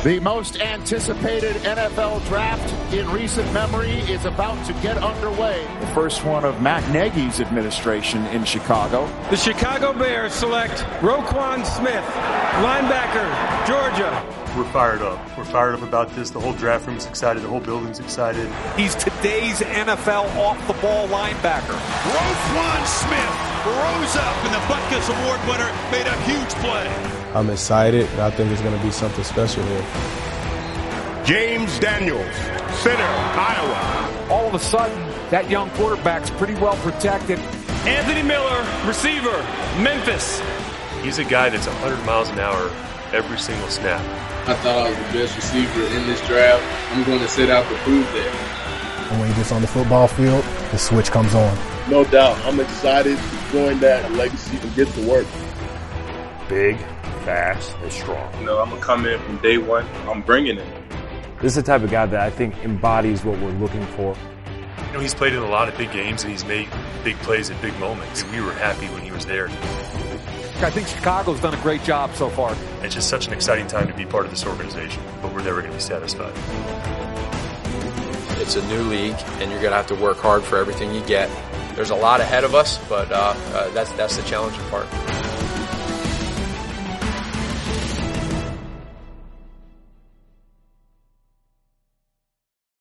The most anticipated NFL draft in recent memory is about to get underway. The first one of Matt Nagy's administration in Chicago. The Chicago Bears select Roquan Smith, linebacker, Georgia. We're fired up. We're fired up about this. The whole draft room's excited. The whole building's excited. He's today's NFL off-the-ball linebacker. Roquan Smith rose up, and the Butkus Award winner made a huge play. I'm excited, and I think it's going to be something special here. James Daniels, center, Iowa. All of a sudden, that young quarterback's pretty well protected. Anthony Miller, receiver, Memphis. He's a guy that's 100 miles an hour every single snap. I thought I was the best receiver in this draft. I'm going to set out to prove that. And when he gets on the football field, the switch comes on. No doubt. I'm excited to join that legacy and get to work. Big, fast, and strong. I'm going to come in from day one. I'm bringing it. This is the type of guy that I think embodies what we're looking for. He's played in a lot of big games, and he's made big plays at big moments. We were happy when he was there. I think Chicago's done a great job so far. It's just such an exciting time to be part of this organization, but we're never going to be satisfied. It's a new league, and you're going to have to work hard for everything you get. There's a lot ahead of us, but that's the challenging part.